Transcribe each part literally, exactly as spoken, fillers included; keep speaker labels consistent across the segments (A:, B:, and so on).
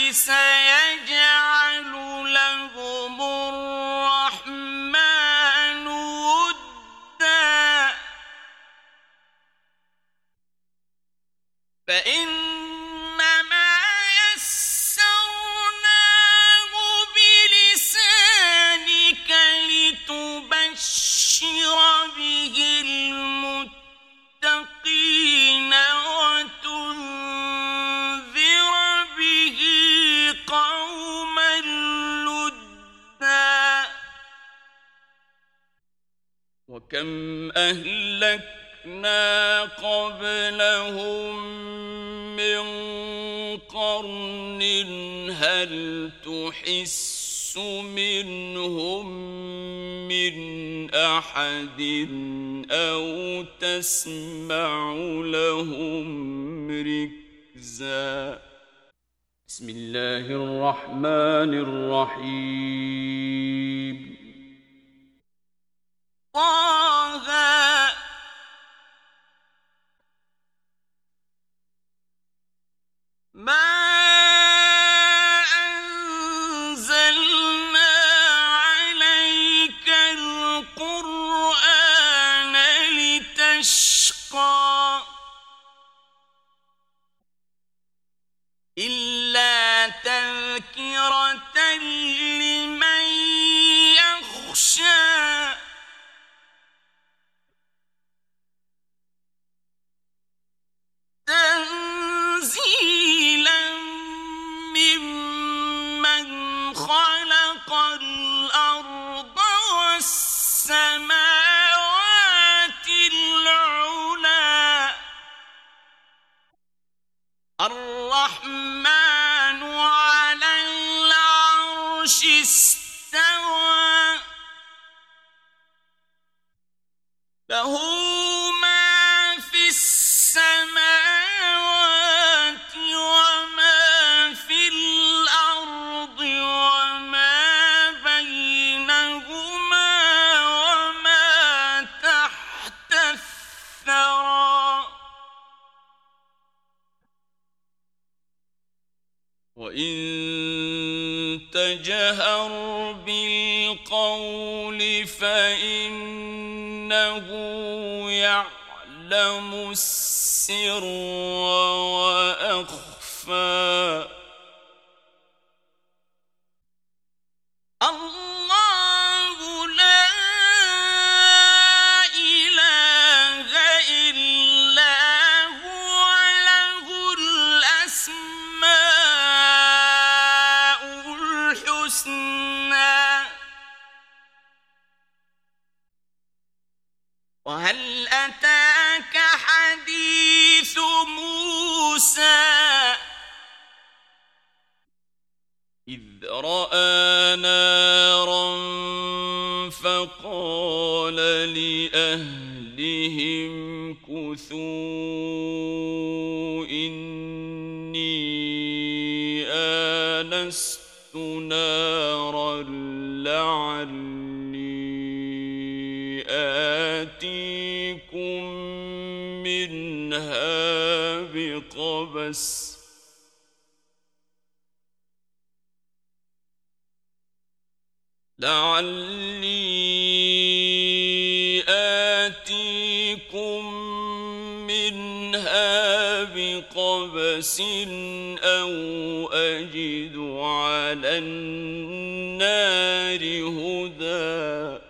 A: سيجعل لهم الرحمن ودا فإنما يسرناه بلسانك لتبشر به المتقين وتنذر به قوما لدا وكم أهلكنا قبلهم من قرن هل تحس منهم من أحد أو تسمع لهم ركزا. بسم الله الرحمن الرحيم. طه ما أنزلنا عليك القرآن لتشقى إلا تذكرة لمن يخشى تنزيلا ممن خلق الأرض والسماوات العلى الرحمن على العرش استوى له ما في السماوات وما في الأرض وما بينهما وما تحت الثرى وإن تجهر بالقول فإنه يعلم السر وأخفى الله لا إله إلا هو له الأسماء الحسنى وهل أتاك حديث موسى إذ رأى نارا فقال لأهلهم كثوا إني آنست نارا لعلي آتيكم منها بقبس لعلي آتيكم منها بقبس أو أجد على النار هدى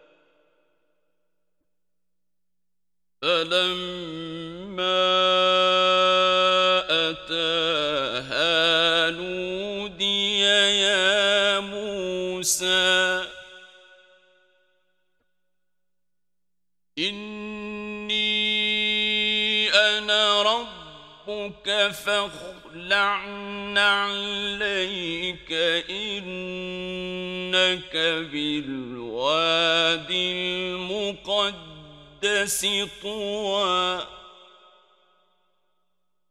A: فلما أتاها نودي يا موسى إني أنا ربك فاخلع نعليك إنك بالوادي المقدس طوى